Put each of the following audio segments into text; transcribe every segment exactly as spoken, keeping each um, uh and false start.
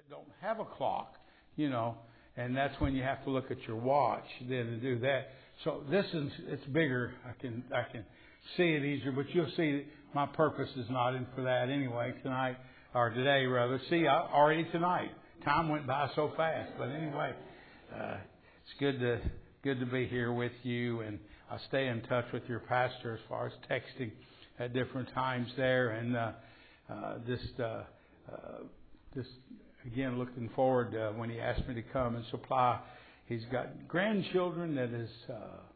that don't have a clock, you know, and that's when you have to look at your watch then to do that. So this is, it's bigger. I can, I can see it easier, but you'll see my purpose is not in for that anyway tonight, or today rather. See, I, already tonight. Time went by so fast, but anyway, uh, it's good to, good to be here with you, and I stay in touch with your pastor as far as texting at different times there, and, uh, uh, just, uh, uh, just again, looking forward uh, when he asked me to come and supply. He's got grandchildren that is uh,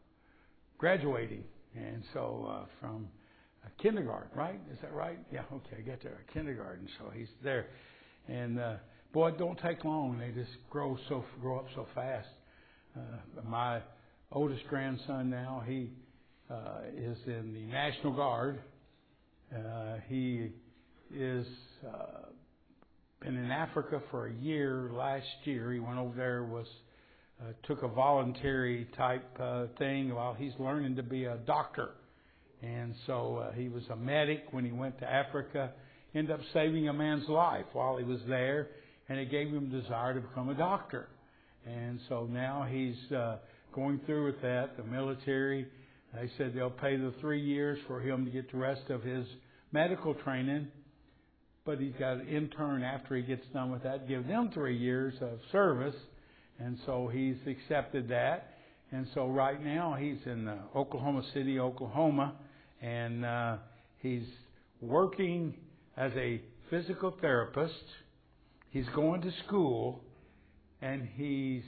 graduating, and so uh, from a kindergarten, right? Is that right? Yeah, okay, I get there, a kindergarten, so he's there. And uh, boy, it don't take long. They just grow so grow up so fast. Uh, my oldest grandson now, he uh, is in the National Guard. Uh, he is uh, been in Africa for a year. Last year, he went over there, was uh, took a voluntary type uh, thing while he's learning to be a doctor. And so uh, he was a medic when he went to Africa. Ended up saving a man's life while he was there, and it gave him a desire to become a doctor. And so now he's uh, going through with that. The military, they said they'll pay the three years for him to get the rest of his medical training. But he's got an intern after he gets done with that, give them three years of service. And so he's accepted that. And so right now he's in uh, Oklahoma City, Oklahoma, and uh, he's working as a physical therapist. He's going to school, and he's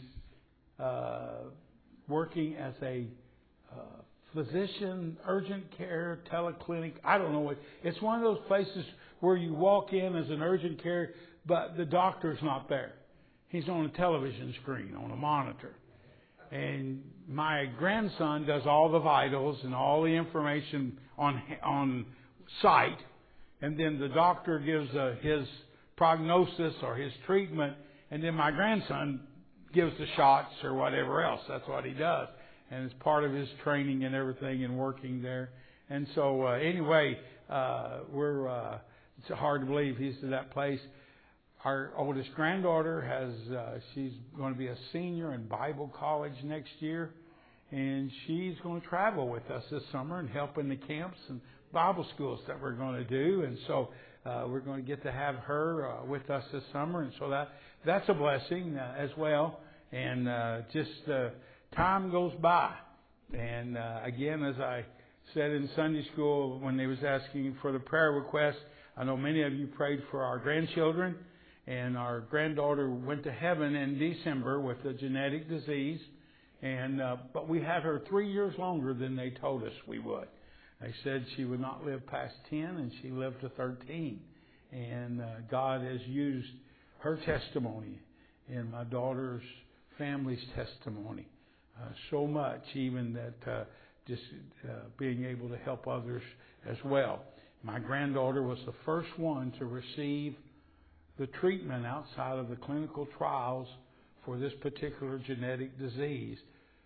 uh, working as a uh, physician, urgent care, teleclinic. I don't know what. It's one of those places where you walk in as an urgent care, but the doctor's not there. He's on a television screen, on a monitor. And my grandson does all the vitals and all the information on on site. And then the doctor gives uh, his prognosis or his treatment. And then my grandson gives the shots or whatever else. That's what he does. And it's part of his training and everything and working there. And so uh, anyway, uh, we're uh, it's hard to believe he's to that place. Our oldest granddaughter has, uh, she's going to be a senior in Bible college next year. And she's going to travel with us this summer and help in the camps and Bible schools that we're going to do. And so uh, we're going to get to have her uh, with us this summer. And so that that's a blessing uh, as well. And uh, just uh, time goes by. And uh, again, as I said in Sunday school when they was asking for the prayer request, I know many of you prayed for our grandchildren. And our granddaughter went to heaven in December with a genetic disease. And uh, but we had her three years longer than they told us we would. They said she would not live past ten, and she lived to thirteen. And uh, God has used her testimony and my daughter's family's testimony uh, so much, even that uh, just uh, being able to help others as well. My granddaughter was the first one to receive the treatment outside of the clinical trials for this particular genetic disease.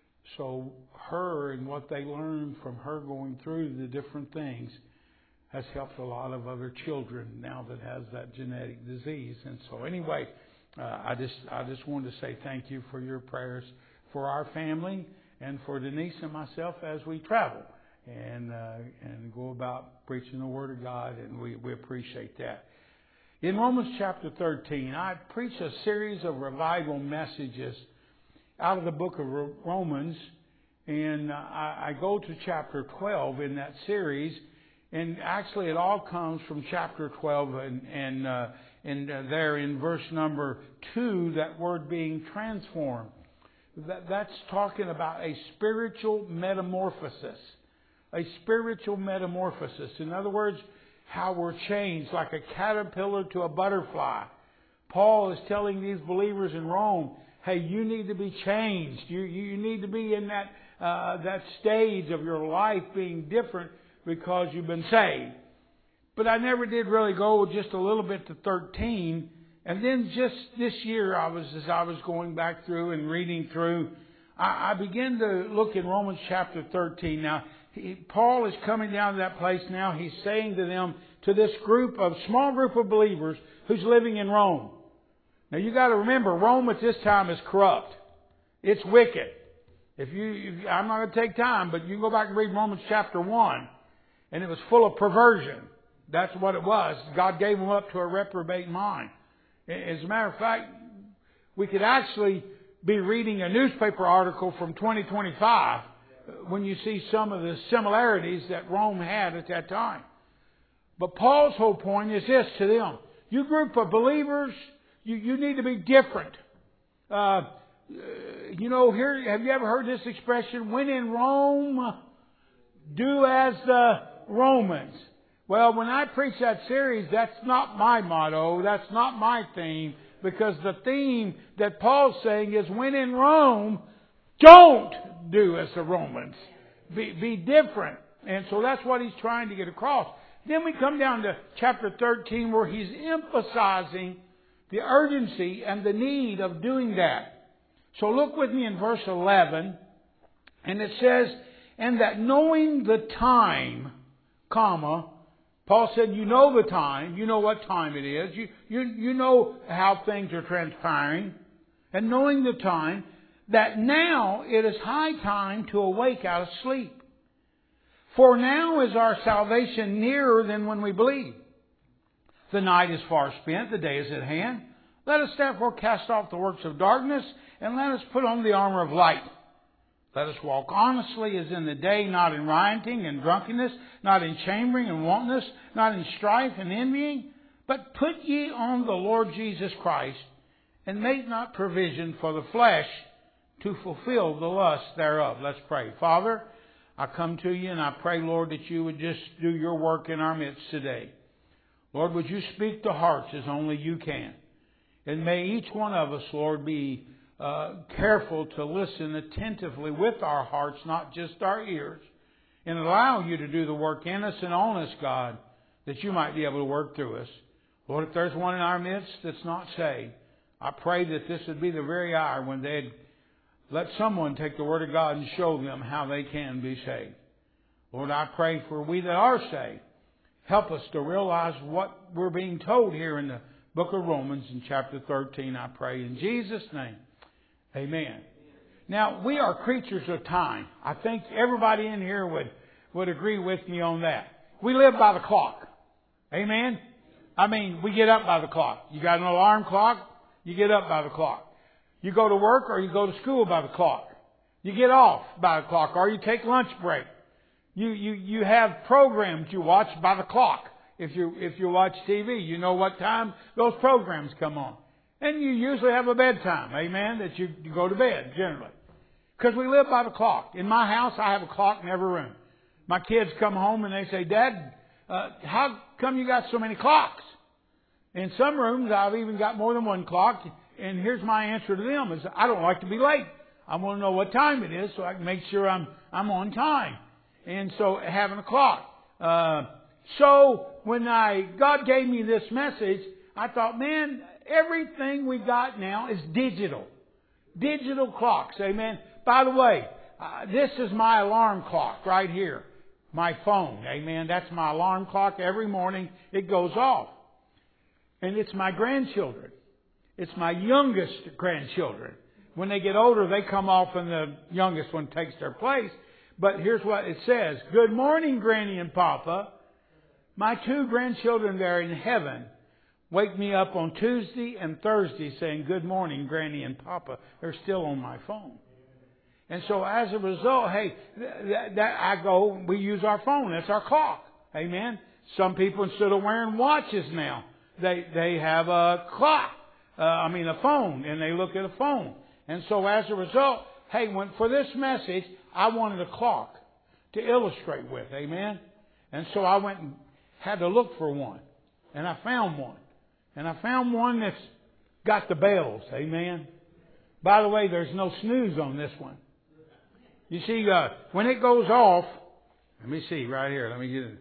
So her and what they learned from her going through the different things has helped a lot of other children now that has that genetic disease. And so anyway, uh, I just I just wanted to say thank you for your prayers for our family and for Denise and myself as we travel and uh, and go about preaching the Word of God, and we, we appreciate that. In Romans chapter thirteen, I preach a series of revival messages out of the book of Romans, and I, I go to chapter twelve in that series, and actually it all comes from chapter twelve, and, and, uh, and uh, there in verse number two, that word being transformed. That, that's talking about a spiritual metamorphosis, a spiritual metamorphosis. In other words, how we're changed like a caterpillar to a butterfly. Paul is telling these believers in Rome, hey, you need to be changed. You you need to be in that uh, that stage of your life being different because you've been saved. But I never did really go just a little bit to thirteen. And then just this year, I was as I was going back through and reading through, I, I began to look in Romans chapter thirteen. Now, He, Paul is coming down to that place now. He's saying to them, to this group of small group of believers who's living in Rome, Now you got to remember, Rome at this time is corrupt. It's wicked. If you, if, I'm not going to take time, but you can go back and read Romans chapter one, and it was full of perversion. That's what it was. God gave them up to a reprobate mind. As a matter of fact, we could actually be reading a newspaper article from twenty twenty-five when you see some of the similarities that Rome had at that time. But Paul's whole point is this to them. You group of believers, you, you need to be different. Uh, you know, here, have you ever heard this expression? When in Rome, do as the Romans. Well, when I preach that series, that's not my motto. That's not my theme. Because the theme that Paul's saying is when in Rome, don't do as the Romans. Be, be different. And so that's what he's trying to get across. Then we come down to chapter thirteen where he's emphasizing the urgency and the need of doing that. So look with me in verse eleven. And it says, and that knowing the time, comma, Paul said, you know the time. You know what time it is. You, you, you know how things are transpiring. And knowing the time, that now it is high time to awake out of sleep. For now is our salvation nearer than when we believed. The night is far spent, the day is at hand. Let us therefore cast off the works of darkness, and let us put on the armor of light. Let us walk honestly as in the day, not in rioting and drunkenness, not in chambering and wantonness, not in strife and envying, but put ye on the Lord Jesus Christ, and make not provision for the flesh to fulfill the lust thereof. Let's pray. Father, I come to you and I pray, Lord, that you would just do your work in our midst today. Lord, would you speak to hearts as only you can. And may each one of us, Lord, be uh, careful to listen attentively with our hearts, not just our ears, and allow you to do the work in us and on us, God, that you might be able to work through us. Lord, if there's one in our midst that's not saved, I pray that this would be the very hour when they'd let someone take the Word of God and show them how they can be saved. Lord, I pray for we that are saved, help us to realize what we're being told here in the book of Romans in chapter thirteen, I pray in Jesus' name. Amen. Now, we are creatures of time. I think everybody in here would, would agree with me on that. We live by the clock. Amen? I mean, we get up by the clock. You got an alarm clock, you get up by the clock. You go to work or you go to school by the clock. You get off by the clock or you take lunch break. You, you, you have programs you watch by the clock. If you, if you watch T V, you know what time those programs come on. And you usually have a bedtime, amen, that you, you go to bed generally. Because we live by the clock. In my house, I have a clock in every room. My kids come home and they say, Dad, uh, how come you got so many clocks? In some rooms, I've even got more than one clock. And here's my answer to them is I don't like to be late. I want to know what time it is so I can make sure I'm I'm on time. And so having a clock. Uh, so when I God gave me this message, I thought, man, everything we got now is digital. Digital clocks, amen. By the way, uh, this is my alarm clock right here. My phone, amen. That's my alarm clock. Every morning it goes off. And it's my grandchildren. It's my youngest grandchildren. When they get older, they come off and the youngest one takes their place. But here's what it says. Good morning, Granny and Papa. My two grandchildren there in heaven wake me up on Tuesday and Thursday saying, good morning, Granny and Papa. They're still on my phone. And so as a result, hey, that, that I go, we use our phone. That's our clock. Amen. Some people, instead of wearing watches now, they, they have a clock. Uh, I mean, a phone, and they look at a phone. And so as a result, hey, when, for this message, I wanted a clock to illustrate with. Amen. And so I went and had to look for one. And I found one. And I found one that's got the bells. Amen. By the way, there's no snooze on this one. You see, uh, when it goes off, let me see right here. Let me get it.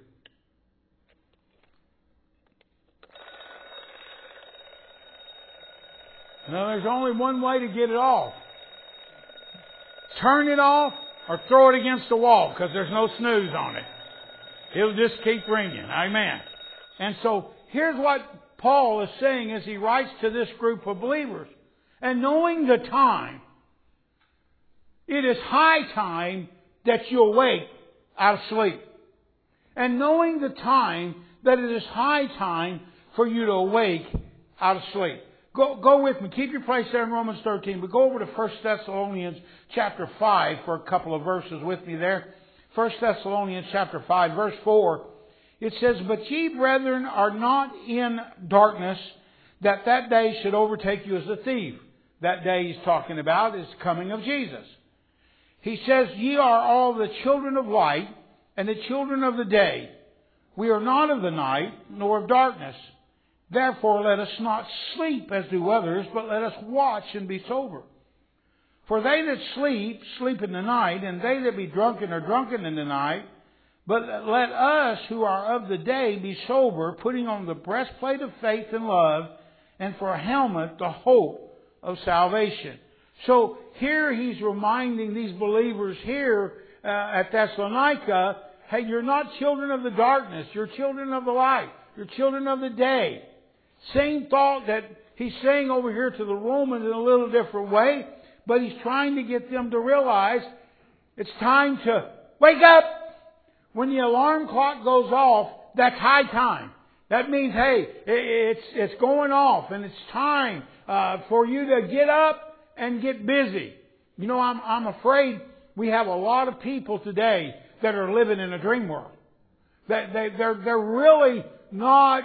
Now, there's only one way to get it off. Turn it off or throw it against the wall because there's no snooze on it. It'll just keep ringing. Amen. And so here's what Paul is saying as he writes to this group of believers. And knowing the time, it is high time that you awake out of sleep. And knowing the time, that it is high time for you to awake out of sleep. Go, go with me. Keep your place there in Romans thirteen. But go over to First Thessalonians chapter five for a couple of verses with me there. First Thessalonians chapter five, verse four. It says, But ye, brethren, are not in darkness, that that day should overtake you as a thief. That day he's talking about is the coming of Jesus. He says, Ye are all the children of light and the children of the day. We are not of the night, nor of darkness. Therefore let us not sleep as do others, but let us watch and be sober. For they that sleep, sleep in the night, and they that be drunken are drunken in the night. But let us who are of the day be sober, putting on the breastplate of faith and love, and for a helmet the hope of salvation. So here he's reminding these believers here uh, at Thessalonica, hey, you're not children of the darkness, you're children of the light, you're children of the day. Same thought that he's saying over here to the Romans in a little different way, but he's trying to get them to realize it's time to wake up. When the alarm clock goes off, that's high time. That means, hey, it's it's going off, and it's time uh, for you to get up and get busy. You know, I'm I'm afraid we have a lot of people today that are living in a dream world. That they they're they're really not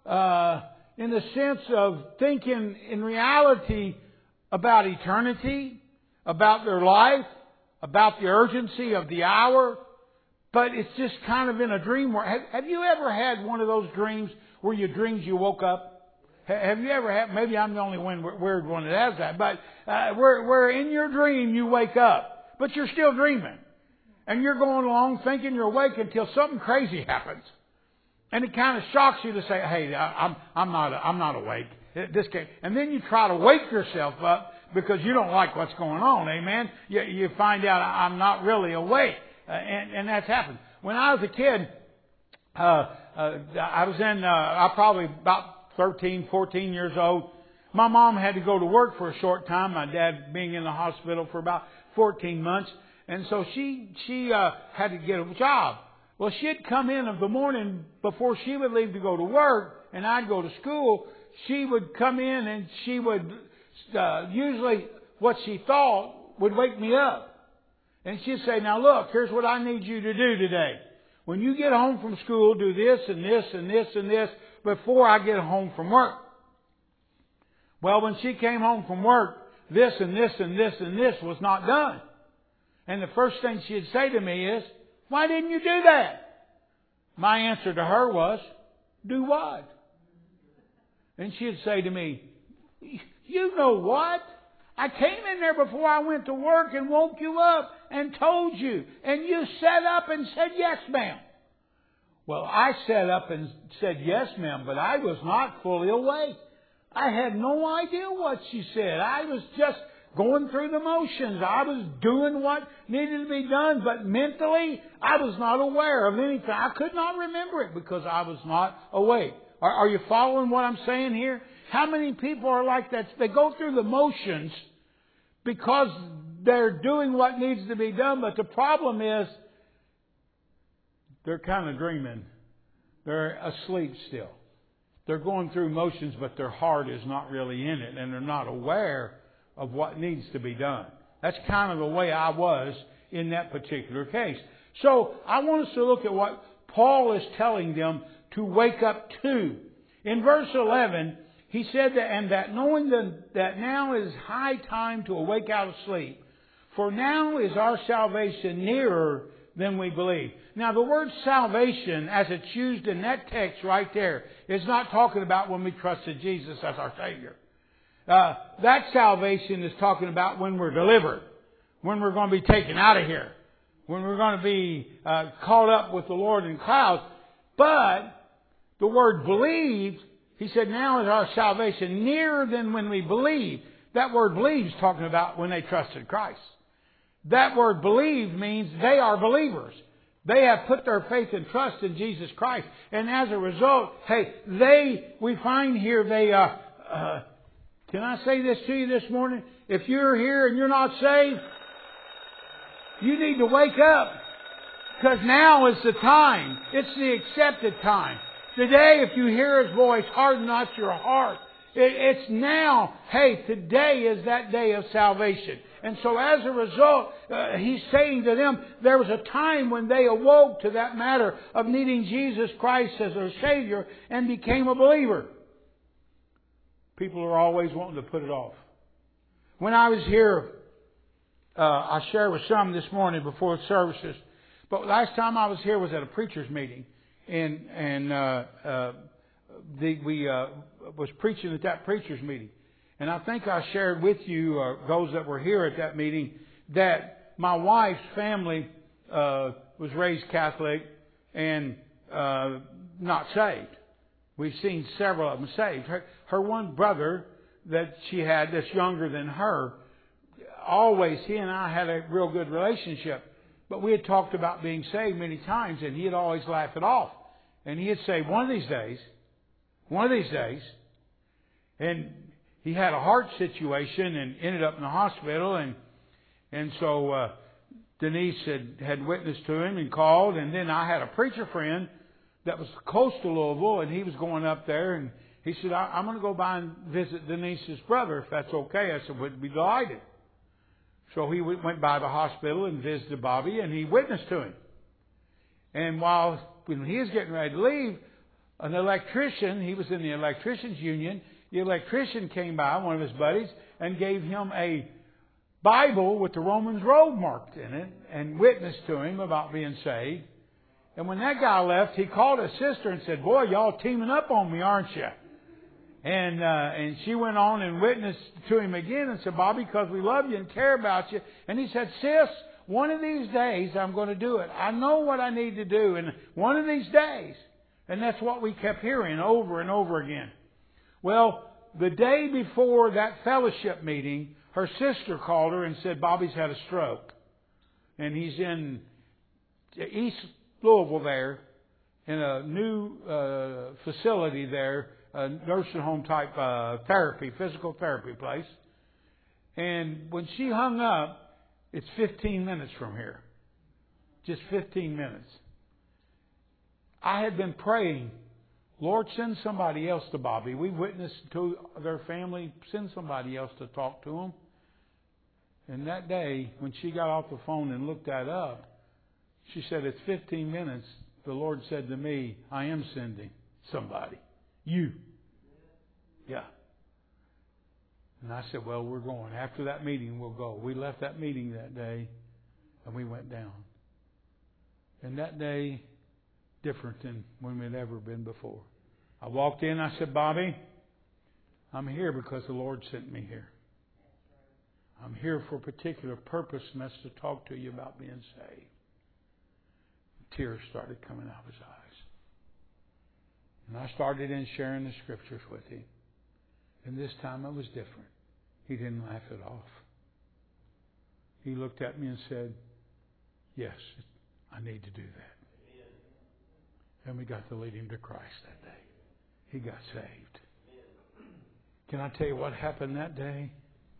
uh, in the sense of thinking in reality about eternity, about their life, about the urgency of the hour. But it's just kind of in a dream world. Have, have you ever had one of those dreams where you dreamed you woke up? Have you ever had, maybe I'm the only one, weird one that has that, but uh, where, where in your dream you wake up, but you're still dreaming. And you're going along thinking you're awake until something crazy happens. And it kind of shocks you to say, hey, I'm, I'm not, I'm not awake. This can't. And then you try to wake yourself up because you don't like what's going on. Amen. You, you find out I'm not really awake. Uh, and, and that's happened. When I was a kid, uh, uh, I was in, uh, I was probably about thirteen, fourteen years old. My mom had to go to work for a short time. My dad being in the hospital for about fourteen months. And so she, she, uh, had to get a job. Well, she'd come in of the morning before she would leave to go to work and I'd go to school. She would come in and she would, uh, usually what she thought would wake me up. And she'd say, now look, here's what I need you to do today. When you get home from school, do this and this and this and this before I get home from work. Well, when she came home from work, this and this and this and this was not done. And the first thing she'd say to me is, why didn't you do that? My answer to her was, do what? And she'd say to me, you know what? I came in there before I went to work and woke you up and told you. And you sat up and said, yes, ma'am. Well, I sat up and said, yes, ma'am, but I was not fully awake. I had no idea what she said. I was just going through the motions. I was doing what needed to be done, but mentally, I was not aware of anything. I could not remember it because I was not awake. Are, are you following what I'm saying here? How many people are like that? They go through the motions because they're doing what needs to be done, but the problem is they're kind of dreaming. They're asleep still. They're going through motions, but their heart is not really in it, and they're not aware of what needs to be done. That's kind of the way I was in that particular case. So I want us to look at what Paul is telling them to wake up to. In verse eleven, he said that, and that knowing that, that now is high time to awake out of sleep, for now is our salvation nearer than we believe. Now the word salvation, as it's used in that text right there, is not talking about when we trusted Jesus as our Savior. Uh, that salvation is talking about when we're delivered, when we're going to be taken out of here, when we're going to be uh, caught up with the Lord in clouds. But the word believed, he said, now is our salvation nearer than when we believe. That word believe is talking about when they trusted Christ. That word believe means they are believers. They have put their faith and trust in Jesus Christ. And as a result, hey, they, we find here, they, uh, uh, can I say this to you this morning? If you're here and you're not saved, you need to wake up. Because now is the time. It's the accepted time. Today, if you hear His voice, harden not your heart. It, it's now. Hey, today is that day of salvation. And so as a result, uh, He's saying to them, there was a time when they awoke to that matter of needing Jesus Christ as their Savior and became a believer. People are always wanting to put it off. When I was here, uh, I shared with some this morning before the services. But last time I was here was at a preacher's meeting, and and uh, uh, the, we uh, was preaching at that preacher's meeting, and I think I shared with you, uh, those that were here at that meeting, that my wife's family uh, was raised Catholic and uh, not saved. We've seen several of them saved. Her, her one brother that she had that's younger than her, always he and I had a real good relationship. But we had talked about being saved many times, and he'd always laugh it off. And he'd say, one of these days, one of these days, and he had a heart situation and ended up in the hospital. And and so uh, Denise had, had witnessed to him and called. And then I had a preacher friend that was close to Louisville, and he was going up there. And he said, I, I'm going to go by and visit Denise's brother, if that's okay. I said, we'd be delighted. So he went by the hospital and visited Bobby, and he witnessed to him. And while when he was getting ready to leave, an electrician, he was in the electricians union, the electrician came by, one of his buddies, and gave him a Bible with the Romans road marked in it and witnessed to him about being saved. And when that guy left, he called his sister and said, boy, y'all teaming up on me, aren't you? And uh, and she went on and witnessed to him again and said, Bobby, because we love you and care about you. And he said, sis, one of these days I'm going to do it. I know what I need to do. And one of these days. And that's what we kept hearing over and over again. Well, the day before that fellowship meeting, her sister called her and said, Bobby's had a stroke. And he's in East Louisville there in a new uh, facility there. A nursing home type uh, therapy, physical therapy place. And when she hung up, it's fifteen minutes from here. Just fifteen minutes. I had been praying, Lord, send somebody else to Bobby. We witnessed to their family. Send somebody else to talk to them. And that day, when she got off the phone and looked that up, she said, it's fifteen minutes. The Lord said to me, I am sending somebody. You. Yeah. And I said, well, we're going. After that meeting, we'll go. We left that meeting that day, and we went down. And that day, different than when we'd ever been before. I walked in, I said, Bobby, I'm here because the Lord sent me here. I'm here for a particular purpose, and that's to talk to you about being saved. Tears started coming out of his eyes. And I started in sharing the scriptures with him. And this time it was different. He didn't laugh it off. He looked at me and said, yes, I need to do that. And we got to lead him to Christ that day. He got saved. Can I tell you what happened that day?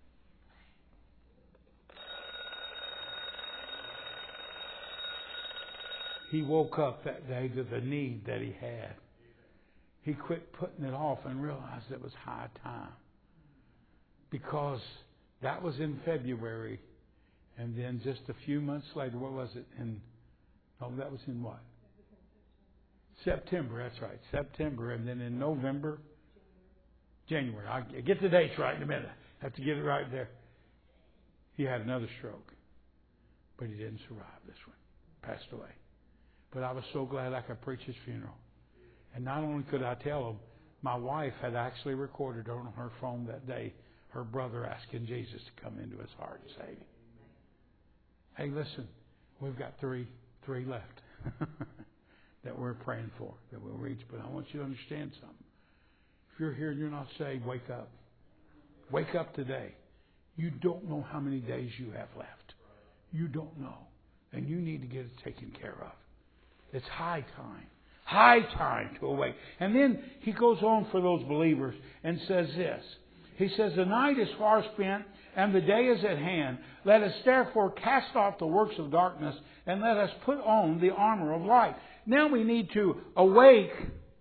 He woke up that day to the need that he had. He quit putting it off and realized it was high time. Because that was in February. And then just a few months later, what was it? In, no, that was in what? September, that's right. September. And then in November, January. I'll get the dates right in a minute. I have to get it right there. He had another stroke. But he didn't survive this one. Passed away. But I was so glad I could preach his funeral. And not only could I tell him, my wife had actually recorded on her phone that day her brother asking Jesus to come into his heart and save him. Hey, listen, we've got three three left that we're praying for, that we'll reach. But I want you to understand something. If you're here and you're not saved, wake up. Wake up today. You don't know how many days you have left. You don't know. And you need to get it taken care of. It's high time. High time to awake. And then he goes on for those believers and says this. He says, the night is far spent and the day is at hand. Let us therefore cast off the works of darkness and let us put on the armor of light. Now we need to awake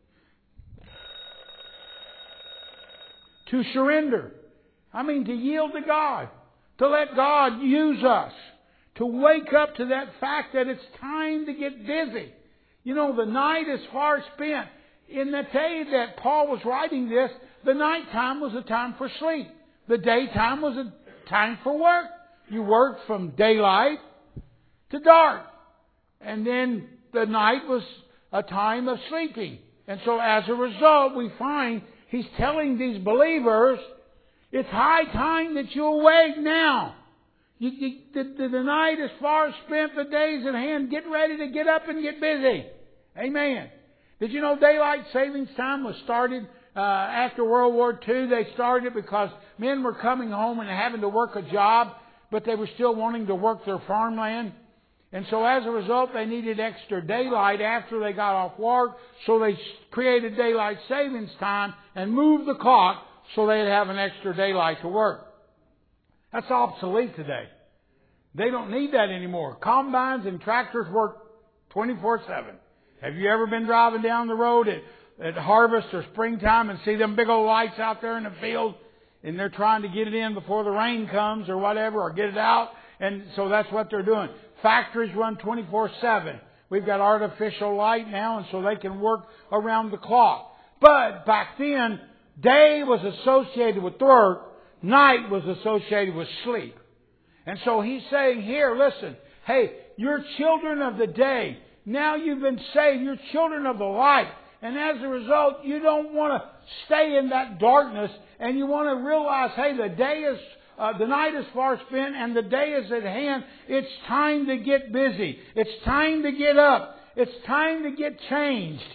to surrender. I mean, to yield to God. To let God use us. To wake up to that fact that it's time to get busy. You know, the night is far spent. In the day that Paul was writing this, the nighttime was a time for sleep. The daytime was a time for work. You worked from daylight to dark. And then the night was a time of sleeping. And so as a result, we find he's telling these believers, it's high time that you awake now. You, you, the, the night is far spent, the day is at hand. Get ready to get up and get busy. Amen. Did you know daylight savings time was started uh, after World War Two? They started because men were coming home and having to work a job, but they were still wanting to work their farmland. And so as a result, they needed extra daylight after they got off work. So they created daylight savings time and moved the clock so they'd have an extra daylight to work. That's obsolete today. They don't need that anymore. Combines and tractors work twenty-four seven. Have you ever been driving down the road at, at harvest or springtime and see them big old lights out there in the field and they're trying to get it in before the rain comes or whatever, or get it out? And so that's what they're doing. Factories run twenty-four seven. We've got artificial light now, and so they can work around the clock. But back then, day was associated with work, night was associated with sleep. And so he's saying here, listen, hey, you're children of the day. Now you've been saved. You're children of the light. And as a result, you don't want to stay in that darkness, and you want to realize, hey, the day is Uh, the night is far spent and the day is at hand. It's time to get busy. It's time to get up. It's time to get changed.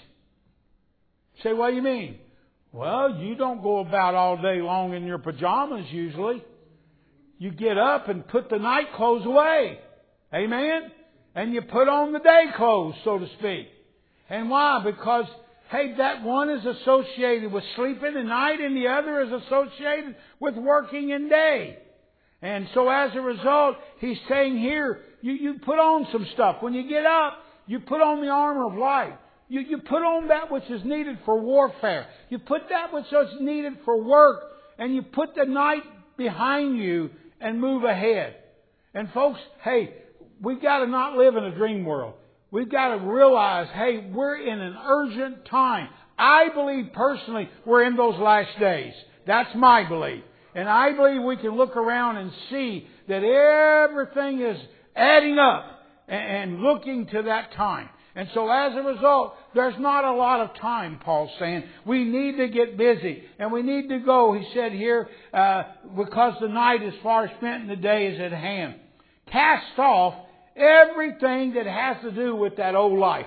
Say, what do you mean? Well, you don't go about all day long in your pajamas usually. You get up and put the night clothes away. Amen? And you put on the day clothes, so to speak. And why? Because, hey, that one is associated with sleeping at night and the other is associated with working in day. And so as a result, he's saying here, you, you put on some stuff. When you get up, you put on the armor of light. You, you put on that which is needed for warfare. You put that which is needed for work. And you put the night behind you and move ahead. And folks, hey, we've got to not live in a dream world. We've got to realize, hey, we're in an urgent time. I believe personally we're in those last days. That's my belief. And I believe we can look around and see that everything is adding up and looking to that time. And so as a result, there's not a lot of time, Paul's saying. We need to get busy. And we need to go, he said here, uh, because the night is far spent and the day is at hand. Cast off everything that has to do with that old life.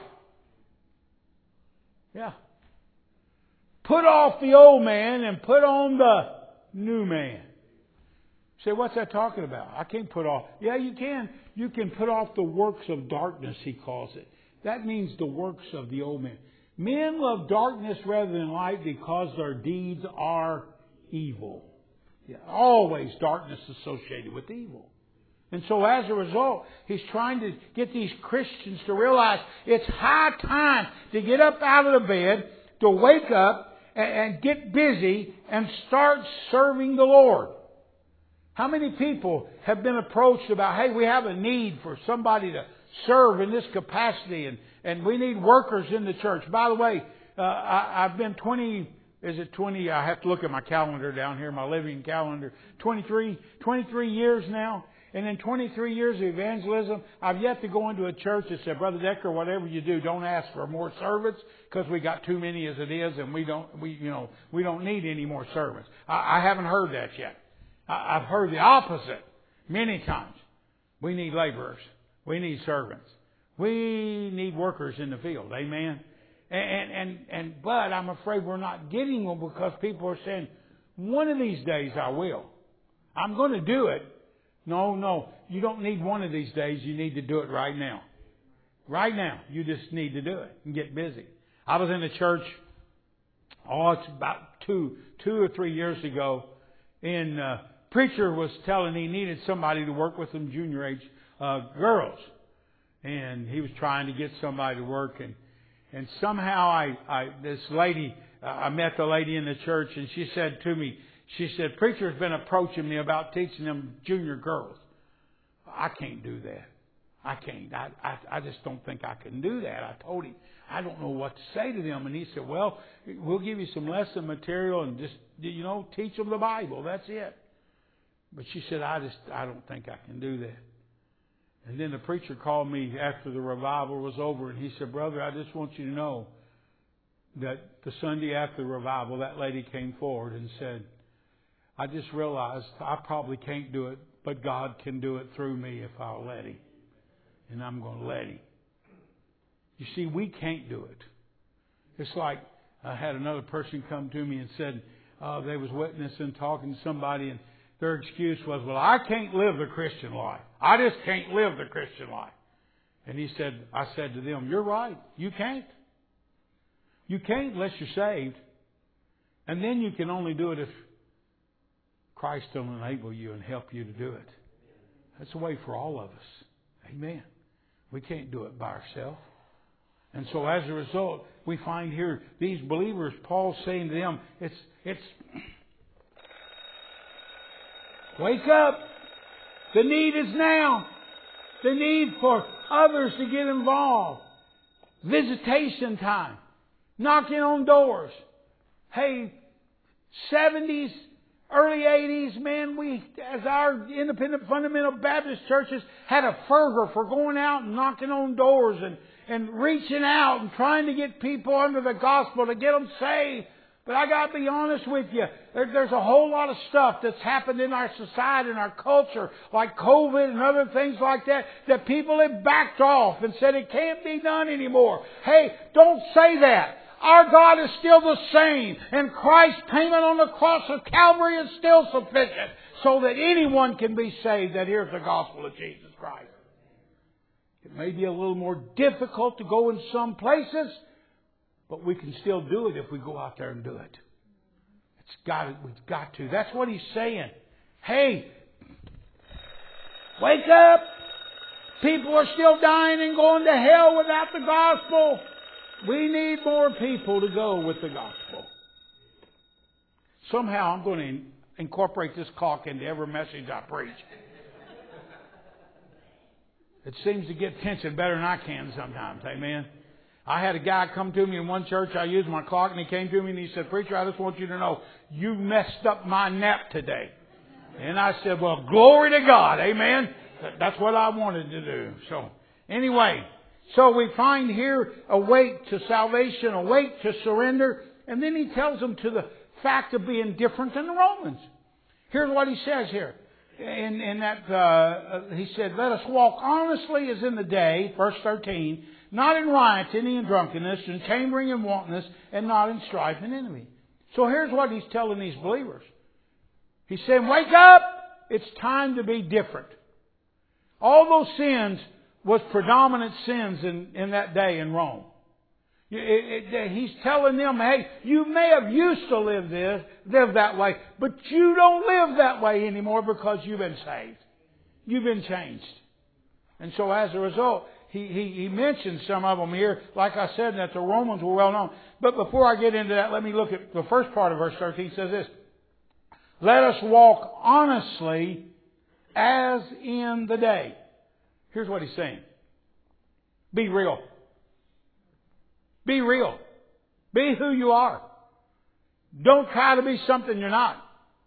Yeah. Put off the old man and put on the new man. Say, what's that talking about? I can't put off. Yeah, you can. You can put off the works of darkness, he calls it. That means the works of the old man. Men love darkness rather than light because their deeds are evil. Yeah, always darkness associated with evil. And so as a result, he's trying to get these Christians to realize it's high time to get up out of the bed, to wake up and, and get busy and start serving the Lord. How many people have been approached about, hey, we have a need for somebody to serve in this capacity and, and we need workers in the church. By the way, uh, I, I've been twenty, is it twenty? I have to look at my calendar down here, my living calendar. twenty-three, twenty-three years now. And in twenty-three years of evangelism, I've yet to go into a church that said, Brother Decker, whatever you do, don't ask for more servants because we got too many as it is, and we don't, we you know, we don't need any more servants. I, I haven't heard that yet. I, I've heard the opposite many times. We need laborers. We need servants. We need workers in the field. Amen. And and and, and but I'm afraid we're not getting them because people are saying, one of these days I will. I'm going to do it. No, no. You don't need one of these days. You need to do it right now. Right now. You just need to do it and get busy. I was in a church, oh, it's about two, two or three years ago, and uh, preacher was telling he needed somebody to work with some junior age uh, girls. And he was trying to get somebody to work, and and somehow I, I this lady, uh, I met the lady in the church, and she said to me, she said, preacher's been approaching me about teaching them junior girls. I can't do that. I can't. I, I I just don't think I can do that. I told him, I don't know what to say to them. And he said, well, we'll give you some lesson material and just, you know, teach them the Bible. That's it. But she said, I just, I don't think I can do that. And then the preacher called me after the revival was over, and he said, brother, I just want you to know that the Sunday after the revival, that lady came forward and said, I just realized I probably can't do it, but God can do it through me if I'll let Him. And I'm going to let Him. You see, we can't do it. It's like I had another person come to me and said uh, they was witnessing, talking to somebody, and their excuse was, well, I can't live the Christian life. I just can't live the Christian life. And he said, I said to them, you're right. You can't. You can't unless you're saved. And then you can only do it if Christ will enable you and help you to do it. That's the way for all of us. Amen. We can't do it by ourselves. And so as a result, we find here these believers, Paul's saying to them, it's, it's, wake up. The need is now. The need for others to get involved. Visitation time. Knocking on doors. Hey, seventies, early eighties, man, we, as our independent fundamental Baptist churches, had a fervor for going out and knocking on doors and, and reaching out and trying to get people under the gospel to get them saved. But I got to be honest with you, there, there's a whole lot of stuff that's happened in our society and our culture, like COVID and other things like that, that people have backed off and said it can't be done anymore. Hey, don't say that. Our God is still the same, and Christ's payment on the cross of Calvary is still sufficient so that anyone can be saved that hears the gospel of Jesus Christ. It may be a little more difficult to go in some places, but we can still do it if we go out there and do it. It's got it. We've got to. That's what he's saying. Hey, wake up! People are still dying and going to hell without the gospel. We need more people to go with the gospel. Somehow I'm going to incorporate this clock into every message I preach. It seems to get attention better than I can sometimes. Amen. I had a guy come to me in one church. I used my clock, and he came to me and he said, preacher, I just want you to know, you messed up my nap today. And I said, well, glory to God. Amen. That's what I wanted to do. So anyway, so we find here awake to salvation, awake to surrender. And then he tells them to the fact of being different than the Romans. Here's what he says here. In, in that, uh, he said, let us walk honestly as in the day, verse thirteen, not in rioting and drunkenness and chambering and wantonness, and not in strife and envy. So here's what he's telling these believers. He's saying, wake up! It's time to be different. All those sins was predominant sins in, in that day in Rome. It, it, it, he's telling them, hey, you may have used to live this, live that way, but you don't live that way anymore because you've been saved. You've been changed. And so as a result, he, he, he mentions some of them here. Like I said, that the Romans were well known. But before I get into that, let me look at the first part of verse thirteen. It says this, let us walk honestly as in the day. Here's what he's saying. Be real. Be real. Be who you are. Don't try to be something you're not.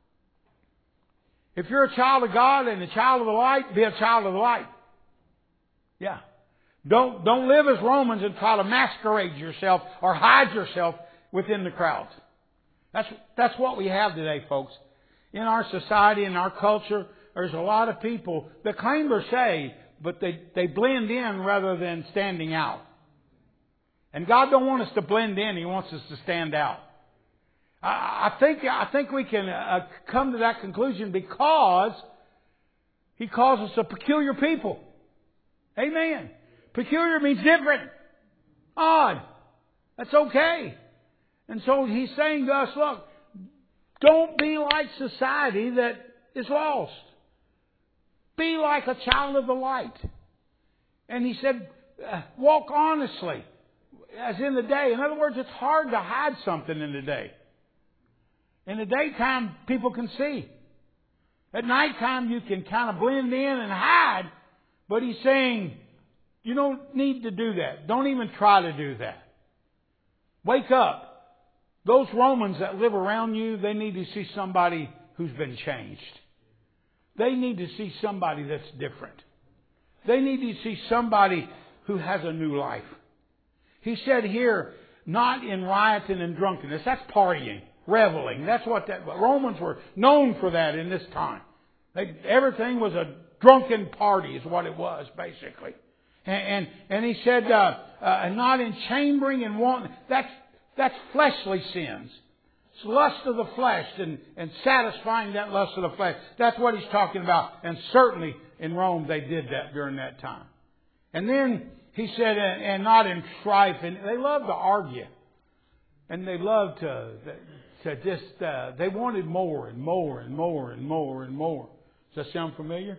If you're a child of God and a child of the light, be a child of the light. Yeah. Don't, don't live as Romans and try to masquerade yourself or hide yourself within the crowds. That's, that's what we have today, folks. In our society, in our culture, there's a lot of people that claim they're saved, but they, they blend in rather than standing out. And God don't want us to blend in. He wants us to stand out. I, I think I think we can uh, come to that conclusion because He calls us a peculiar people. Amen. Peculiar means different. Odd. That's okay. And so He's saying to us, look, don't be like society that is lost. Be like a child of the light. And He said, uh, walk honestly, as in the day. In other words, it's hard to hide something in the day. In the daytime, people can see. At nighttime, you can kind of blend in and hide. But He's saying, you don't need to do that. Don't even try to do that. Wake up. Those Romans that live around you, they need to see somebody who's been changed. They need to see somebody that's different. They need to see somebody who has a new life. He said here, not in rioting and drunkenness. That's partying, reveling. That's what that, Romans were known for that in this time. They, everything was a drunken party is what it was, basically. And, and, and he said, uh, uh, not in chambering and wanting. That's, that's fleshly sins. It's lust of the flesh and, and satisfying that lust of the flesh. That's what he's talking about. And certainly in Rome they did that during that time. And then he said, and, and not in strife. And they loved to argue. And they loved to, to just, uh, they wanted more and more and more and more and more. Does that sound familiar?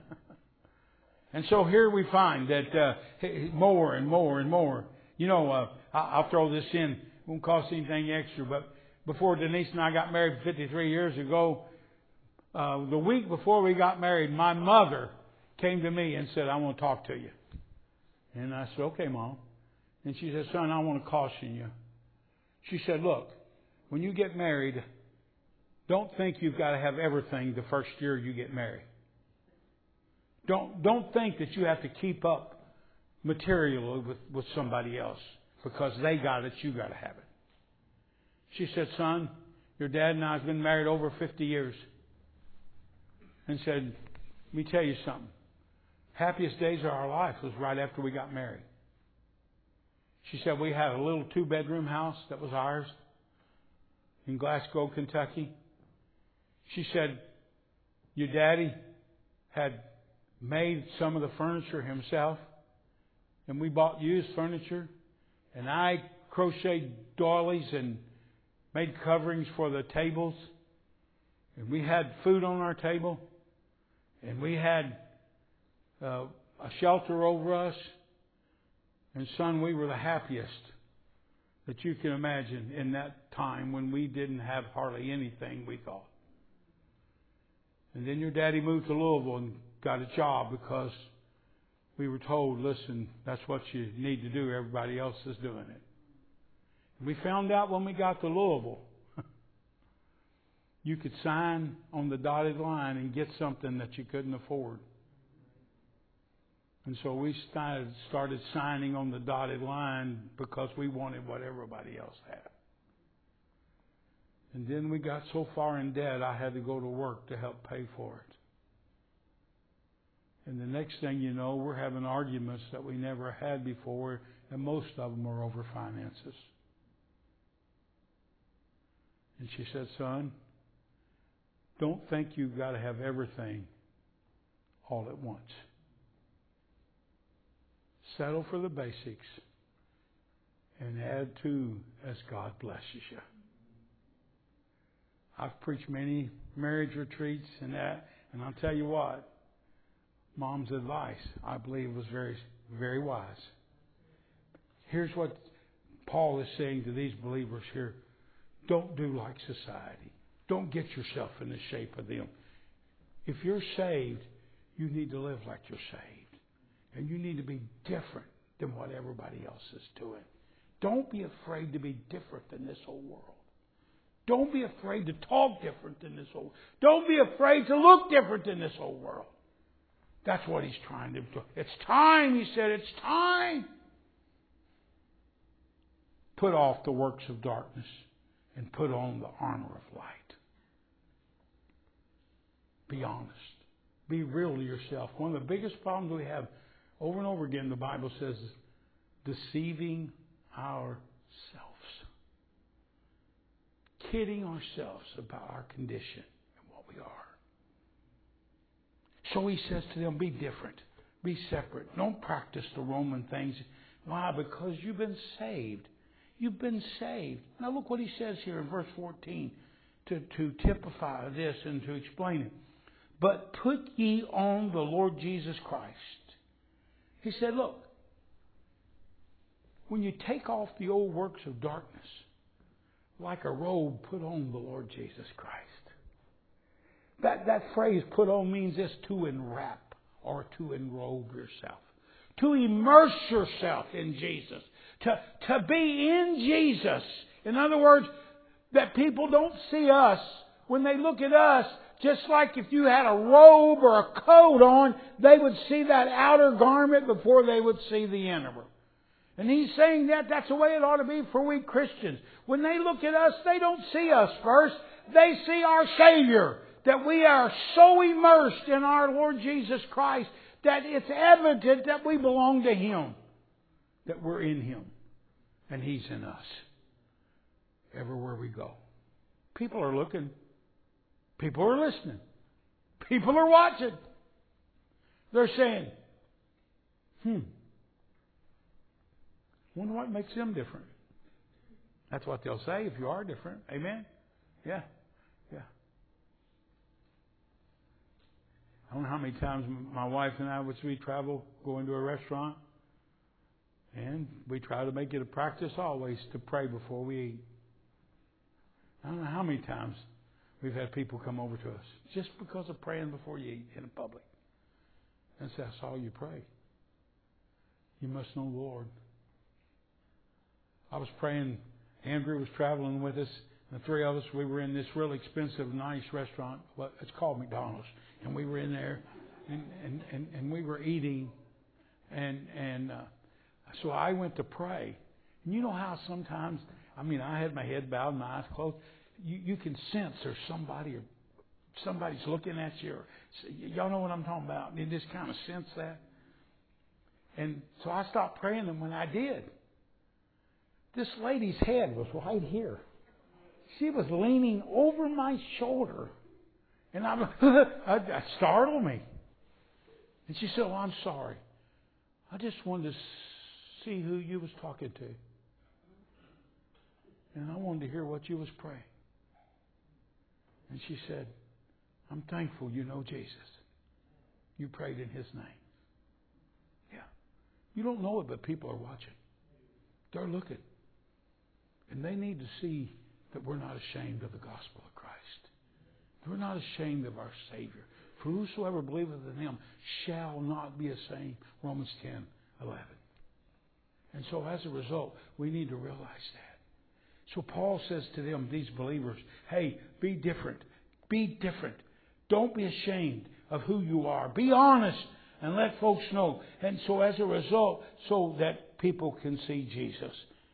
And so here we find that uh, more and more and more. You know, uh, I'll throw this in. It won't cost anything extra. But before Denise and I got married fifty-three years ago, uh, the week before we got married, my mother came to me and said, I want to talk to you. And I said, okay, Mom. And she said, son, I want to caution you. She said, look, when you get married, don't think you've got to have everything the first year you get married. Don't don't think that you have to keep up materially with, with somebody else because they got it, you got to have it. She said, son, your dad and I have been married over fifty years. And said, let me tell you something. Happiest days of our life was right after we got married. She said, we had a little two-bedroom house that was ours in Glasgow, Kentucky. She said, your daddy had made some of the furniture himself, and we bought used furniture, and I crocheted doilies and made coverings for the tables, and we had food on our table, and we had uh, a shelter over us, and son, we were the happiest that you can imagine in that time when we didn't have hardly anything, we thought. And then your daddy moved to Louisville and got a job because we were told, listen, that's what you need to do. Everybody else is doing it. And we found out when we got to Louisville, you could sign on the dotted line and get something that you couldn't afford. And so we started, started signing on the dotted line because we wanted what everybody else had. And then we got so far in debt, I had to go to work to help pay for it. And the next thing you know, we're having arguments that we never had before, and most of them are over finances. And she said, son, don't think you've got to have everything all at once. Settle for the basics and add to as God blesses you. I've preached many marriage retreats and that, and I'll tell you what, Mom's advice, I believe, was very, very wise. Here's what Paul is saying to these believers here. Don't do like society. Don't get yourself in the shape of them. If you're saved, you need to live like you're saved. And you need to be different than what everybody else is doing. Don't be afraid to be different than this whole world. Don't be afraid to talk different than this whole world. Don't be afraid to look different than this whole world. That's what he's trying to do. It's time, he said, it's time. Put off the works of darkness and put on the armor of light. Be honest. Be real to yourself. One of the biggest problems we have over and over again, the Bible says, deceiving ourselves. Kidding ourselves about our condition and what we are. So he says to them, be different. Be separate. Don't practice the Roman things. Why? Because you've been saved. You've been saved. Now look what he says here in verse fourteen to, to typify this and to explain it. But put ye on the Lord Jesus Christ. He said, look, when you take off the old works of darkness, like a robe, put on the Lord Jesus Christ. That, that phrase, put on, means this, to enwrap or to enrobe yourself. To immerse yourself in Jesus. To, to be in Jesus. In other words, that people don't see us. When they look at us, just like if you had a robe or a coat on, they would see that outer garment before they would see the inner. And he's saying that that's the way it ought to be for we Christians. When they look at us, they don't see us first. They see our Savior. That we are so immersed in our Lord Jesus Christ that it's evident that we belong to Him. That we're in Him. And He's in us. Everywhere we go. People are looking. People are listening. People are watching. They're saying, hmm, wonder what makes them different. That's what they'll say if you are different. Amen? Yeah. Yeah. I don't know how many times my wife and I would we travel, go into a restaurant, and we try to make it a practice always to pray before we eat. I don't know how many times we've had people come over to us just because of praying before you eat in public. And say, I saw you pray. You must know the Lord. I was praying. Andrew was traveling with us. The three of us, we were in this real expensive, nice restaurant. Well, it's called McDonald's. And we were in there, and, and, and, and we were eating. And and uh, so I went to pray. And you know how sometimes, I mean, I had my head bowed and my eyes closed. You, you can sense there's somebody, or somebody's looking at you. Or, y'all know what I'm talking about. You just kind of sense that. And so I stopped praying, and when I did, this lady's head was right here. She was leaning over my shoulder. And I, that startled me. And she said, oh, I'm sorry. I just wanted to see who you was talking to. And I wanted to hear what you was praying. And she said, I'm thankful you know Jesus. You prayed in His name. Yeah. You don't know it, but people are watching. They're looking. And they need to see that we're not ashamed of the gospel of Christ. We're not ashamed of our Savior. For whosoever believeth in Him shall not be ashamed. Romans ten eleven. And so as a result, we need to realize that. So Paul says to them, these believers, hey, be different. Be different. Don't be ashamed of who you are. Be honest and let folks know. And so as a result, so that people can see Jesus.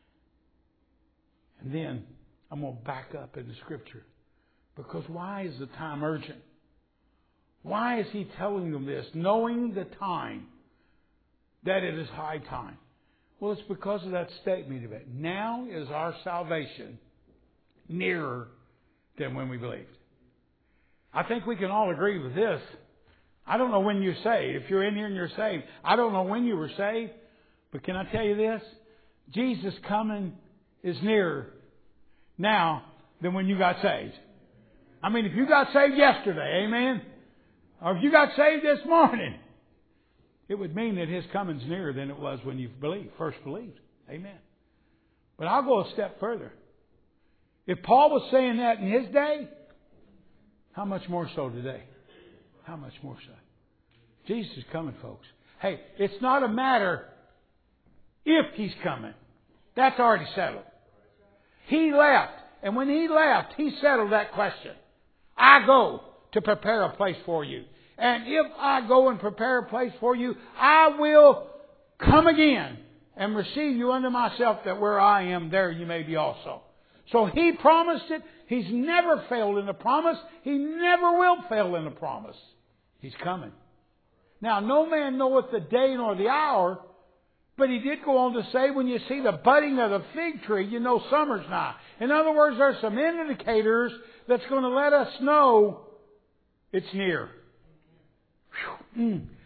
And then I'm going to back up in the Scripture. Because why is the time urgent? Why is he telling them this, knowing the time, that it is high time? Well, it's because of that statement of it. Now is our salvation nearer than when we believed. I think we can all agree with this. I don't know when you're saved. If you're in here and you're saved, I don't know when you were saved. But can I tell you this? Jesus coming is nearer now than when you got saved. I mean, if you got saved yesterday, amen, or if you got saved this morning, it would mean that His coming's nearer than it was when you believed, first believed. Amen. But I'll go a step further. If Paul was saying that in his day, how much more so today? How much more so? Jesus is coming, folks. Hey, it's not a matter if He's coming. That's already settled. He left. And when He left, He settled that question. I go to prepare a place for you. And if I go and prepare a place for you, I will come again and receive you unto myself, that where I am, there you may be also. So He promised it. He's never failed in the promise. He never will fail in the promise. He's coming. Now, no man knoweth the day nor the hour, but He did go on to say, when you see the budding of the fig tree, you know summer's nigh. In other words, there's some indicators that's going to let us know it's near. Mm.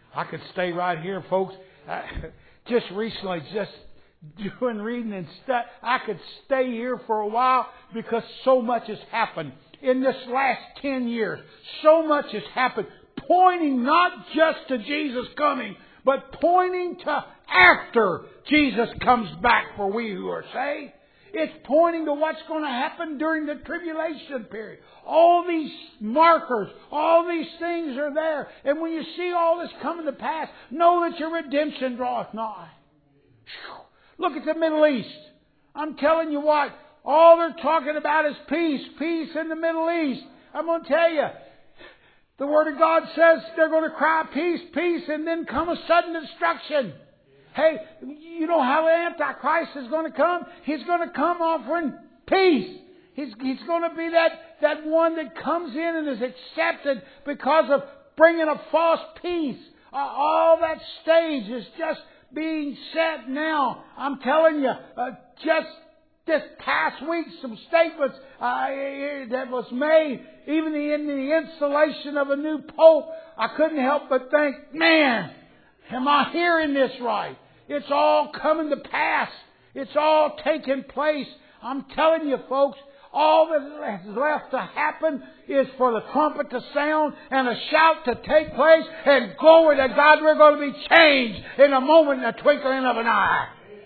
I could stay right here, folks. I, just recently, just doing reading and stuff, I could stay here for a while because so much has happened in this last ten years. So much has happened, pointing not just to Jesus coming, but pointing to after Jesus comes back for we who are saved. It's pointing to what's going to happen during the tribulation period. All these markers, all these things are there. And when you see all this coming to pass, know that your redemption draweth nigh. Look at the Middle East. I'm telling you what, all they're talking about is peace, peace in the Middle East. I'm going to tell you, the Word of God says they're going to cry peace, peace, and then come a sudden destruction. Hey, you know how the Antichrist is going to come? He's going to come offering peace. He's, he's going to be that, that one that comes in and is accepted because of bringing a false peace. Uh, all that stage is just being set now. I'm telling you, uh, just this past week, some statements uh, that was made, even in the installation of a new pope, I couldn't help but think, man, am I hearing this right? It's all coming to pass. It's all taking place. I'm telling you, folks, all that is left to happen is for the trumpet to sound and a shout to take place, and glory to God, we're going to be changed in a moment, in a twinkling of an eye.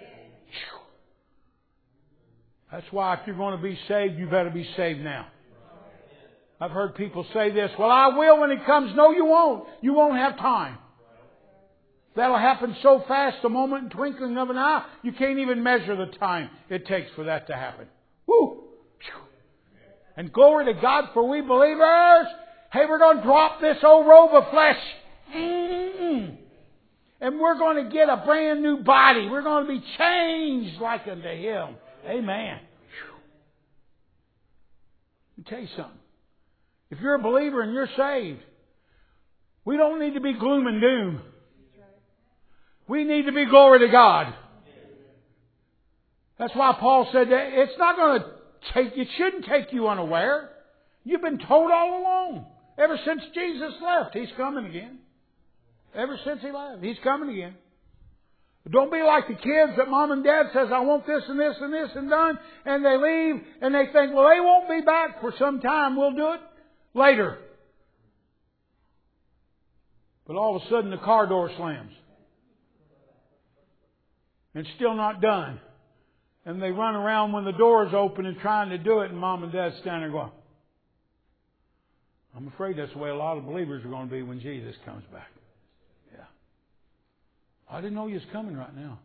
That's why if you're going to be saved, you better be saved now. I've heard people say this, well, I will when it comes. No, you won't. You won't have time. That'll happen so fast, a moment in twinkling of an eye, you can't even measure the time it takes for that to happen. Woo! And glory to God for we believers. Hey, we're going to drop this old robe of flesh. Mm-mm. And we're going to get a brand new body. We're going to be changed like unto Him. Amen. Let me tell you something. If you're a believer and you're saved, we don't need to be gloom and doom. We need to be glory to God. That's why Paul said that it's not going to take, it shouldn't take you unaware. You've been told all along. Ever since Jesus left, He's coming again. Ever since He left, He's coming again. Don't be like the kids that mom and dad says, I want this and this and this and done. And they leave and they think, well, they won't be back for some time. We'll do it later. But all of a sudden the car door slams. And it's still not done. And they run around when the door is open and trying to do it, and mom and dad stand there going, I'm afraid that's the way a lot of believers are going to be when Jesus comes back. Yeah. I didn't know you was coming right now.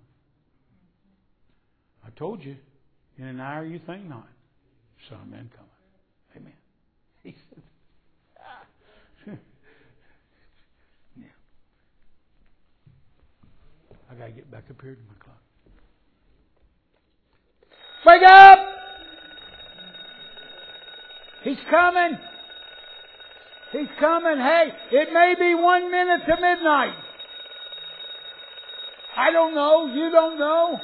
I told you, in an hour you think not. Son of man coming. Amen. He said, ah. Yeah. I got to get back up here to my clock. Wake up! He's coming. He's coming. Hey, it may be one minute to midnight. I don't know. You don't know.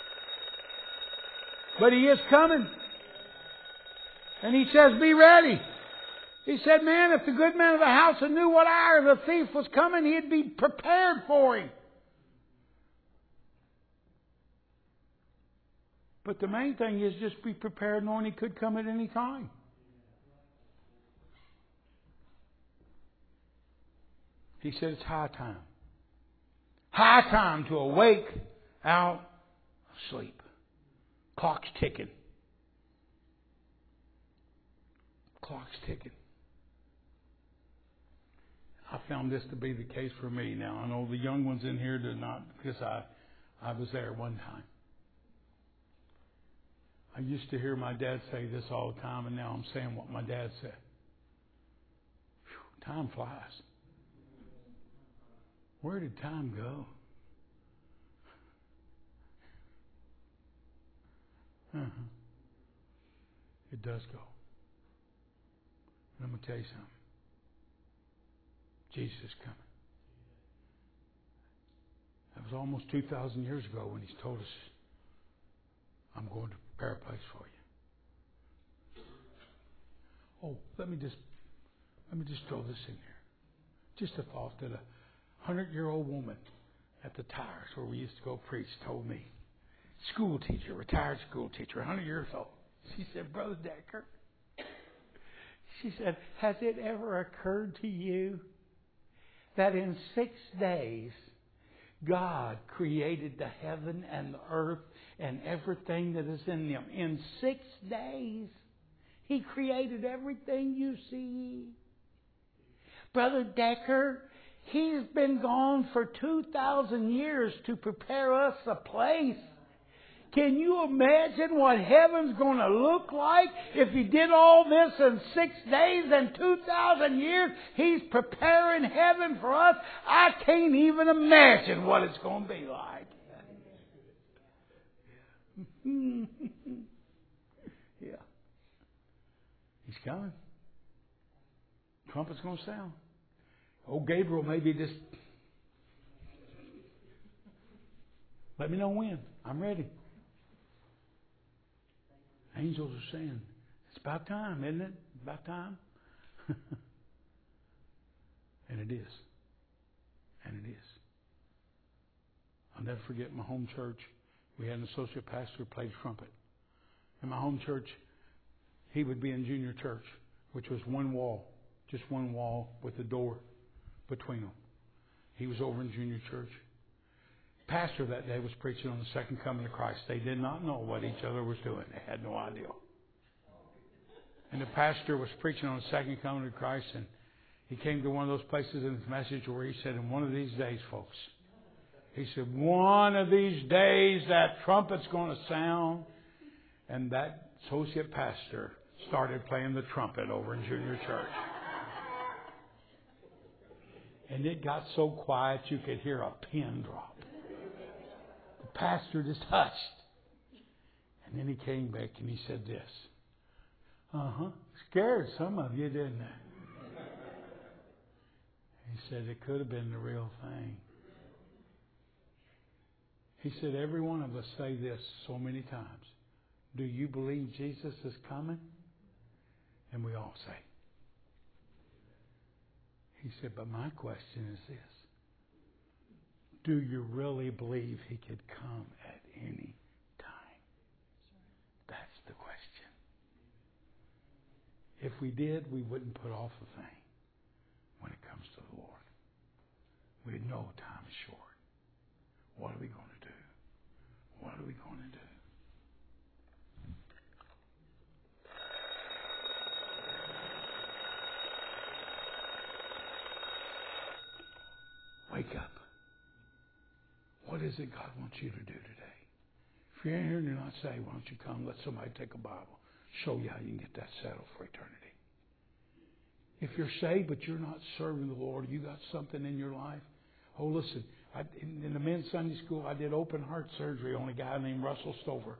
But He is coming. And He says, be ready. He said, man, if the good man of the house had knew what hour the thief was coming, he'd be prepared for him. But the main thing is just be prepared knowing He could come at any time. He said it's high time. High time to awake out of sleep. Clock's ticking. Clock's ticking. I found this to be the case for me now. I know the young ones in here do not, because I, I was there one time. I used to hear my dad say this all the time, and now I'm saying what my dad said. Whew, time flies. Where did time go? Uh-huh. It does go. And I'm going to tell you something. Jesus is coming. That was almost two thousand years ago when He's told us, I'm going to prepare a place for you. Oh, let me just let me just throw this in here. Just a thought that uh, Hundred-year-old woman at the tires where we used to go preach told me, school teacher, retired school teacher, one hundred years old. She said, Brother Decker, she said, has it ever occurred to you that in six days God created the heaven and the earth and everything that is in them? In six days, He created everything you see. Brother Decker, He's been gone for two thousand years to prepare us a place. Can you imagine what heaven's going to look like if He did all this in six days and two thousand years? He's preparing heaven for us. I can't even imagine what it's going to be like. Yeah. He's coming. Trumpet's going to sound. Old Gabriel maybe just let me know when. I'm ready. Angels are saying, it's about time, isn't it? About time. And it is. And it is. I'll never forget my home church. We had an associate pastor who played trumpet. In my home church, he would be in junior church, which was one wall, just one wall with a door between them. He was over in junior church. Pastor that day was preaching on the second coming of Christ. They did not know what each other was doing. They had no idea. And the pastor was preaching on the second coming of Christ, and he came to one of those places in his message where he said, in one of these days, folks, he said, one of these days that trumpet's going to sound. And that associate pastor started playing the trumpet over in junior church. And it got so quiet you could hear a pin drop. The pastor just hushed. And then he came back and he said this. Uh-huh. Scared some of you, didn't it? He said it could have been the real thing. He said every one of us say this so many times. Do you believe Jesus is coming? And we all say. He said, but my question is this. Do you really believe He could come at any time? That's the question. If we did, we wouldn't put off a thing when it comes to the Lord. We'd know time is short. What are we going to do? What are we going to do? Wake up. What is it God wants you to do today? If you're in here and you're not saved, why don't you come? Let somebody take a Bible. Show you how you can get that settled for eternity. If you're saved but you're not serving the Lord, you got something in your life. Oh, listen. I, in, in the men's Sunday school, I did open heart surgery on a guy named Russell Stover.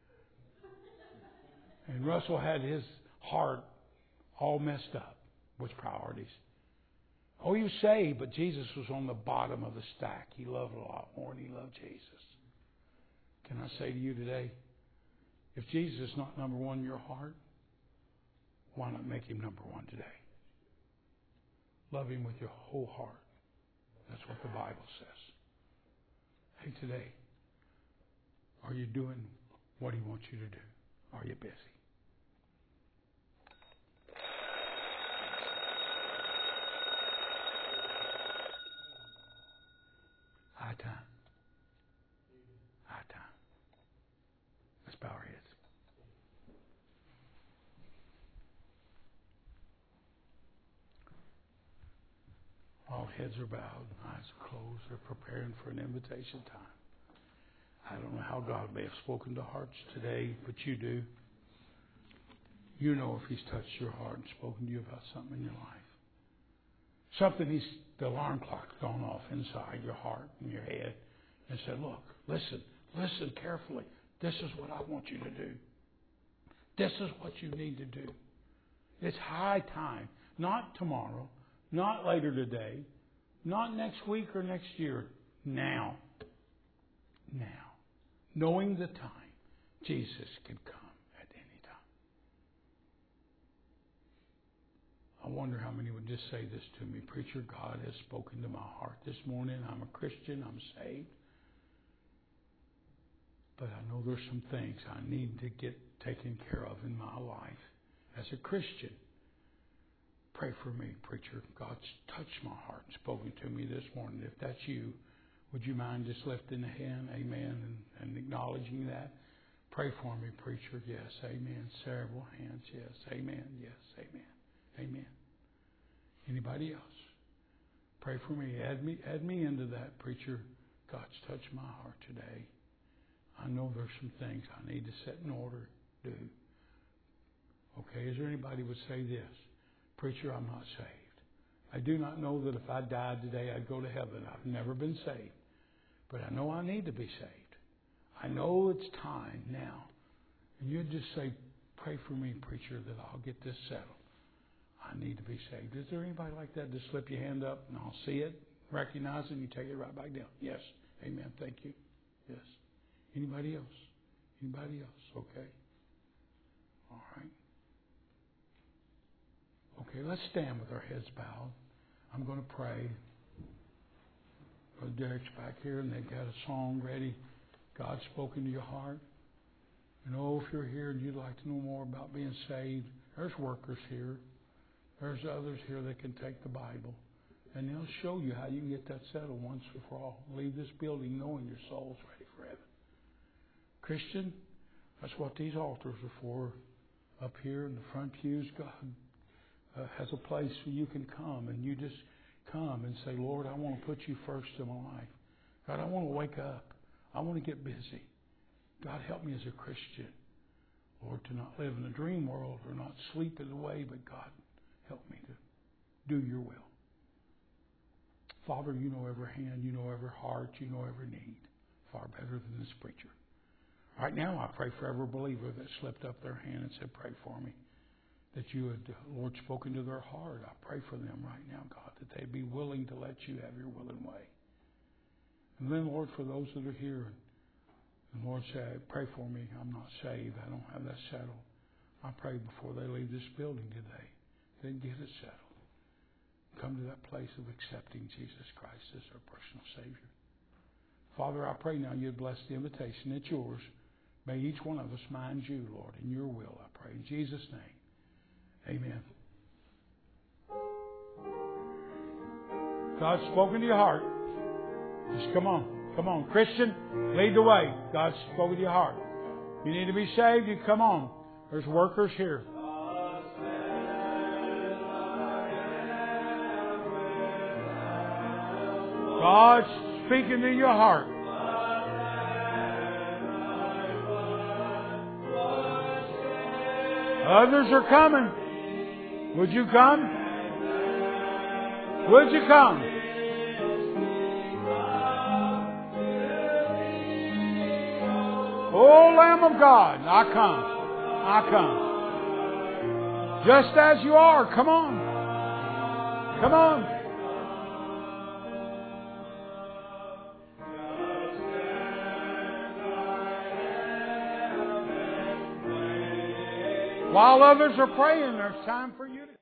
And Russell had his heart all messed up with priorities. Oh, he was saved, but Jesus was on the bottom of the stack. He loved a lot more than he loved Jesus. Can I say to you today, if Jesus is not number one in your heart, why not make Him number one today? Love Him with your whole heart. That's what the Bible says. Hey, today, are you doing what He wants you to do? Are you busy? High time. High time. Let's bow our heads. All heads are bowed, eyes are closed. They're preparing for an invitation time. I don't know how God may have spoken to hearts today, but you do. You know if He's touched your heart and spoken to you about something in your life. Something He's, the alarm clock's gone off inside your heart and your head and said, look, listen, listen carefully. This is what I want you to do. This is what you need to do. It's high time. Not tomorrow. Not later today. Not next week or next year. Now. Now. Knowing the time Jesus could come at any time. I wonder how many would just say this to me. Preacher, God has spoken to my heart this morning. I'm a Christian. I'm saved. But I know there's some things I need to get taken care of in my life as a Christian. Pray for me, preacher. God's touched my heart and spoken to me this morning. If that's you, would you mind just lifting a hand? Amen. And, and acknowledging that. Pray for me, preacher. Yes. Amen. Several hands. Yes. Amen. Yes. Amen. Amen. Anybody else? Pray for me. Add me, add me into that, preacher. God's touched my heart today. I know there's some things I need to set in order, do. Okay, is there anybody who would say this? Preacher, I'm not saved. I do not know that if I died today, I'd go to heaven. I've never been saved. But I know I need to be saved. I know it's time now. And you'd just say, pray for me, preacher, that I'll get this settled. I need to be saved. Is there anybody like that? Just slip your hand up and I'll see it, recognize it, and you take it right back down. Yes. Amen. Thank you. Yes. Anybody else? Anybody else? Okay. All right. Okay, let's stand with our heads bowed. I'm going to pray. Brother Derek's back here, and they've got a song ready. God's spoken to your heart. You know, if you're here and you'd like to know more about being saved, there's workers here. There's others here that can take the Bible. And they'll show you how you can get that settled once and for all. Leave this building knowing your soul's ready for heaven. Christian, that's what these altars are for. Up here in the front pews, God uh, has a place where you can come and you just come and say, Lord, I want to put you first in my life. God, I want to wake up. I want to get busy. God, help me as a Christian. Lord, to not live in a dream world or not sleep it away, but God, help me to do your will. Father, you know every hand, you know every heart, you know every need. Far better than this preacher. Right now, I pray for every believer that slipped up their hand and said, pray for me. That you had, Lord, spoken to their heart. I pray for them right now, God, that they'd be willing to let you have your will and way. And then, Lord, for those that are here, and Lord, say, pray for me. I'm not saved. I don't have that settled. I pray before they leave this building today, they get it settled. Come to that place of accepting Jesus Christ as their personal Savior. Father, I pray now you'd bless the invitation. It's yours. May each one of us mind you, Lord, in your will, I pray. In Jesus' name, amen. God's spoken to your heart. Just come on. Come on. Christian, lead the way. God's spoken to your heart. You need to be saved, you come on. There's workers here. God's speaking to your heart. Others are coming. Would you come? Would you come? Oh, Lamb of God, I come. I come. Just as you are. Come on. Come on. While others are praying, there's time for you to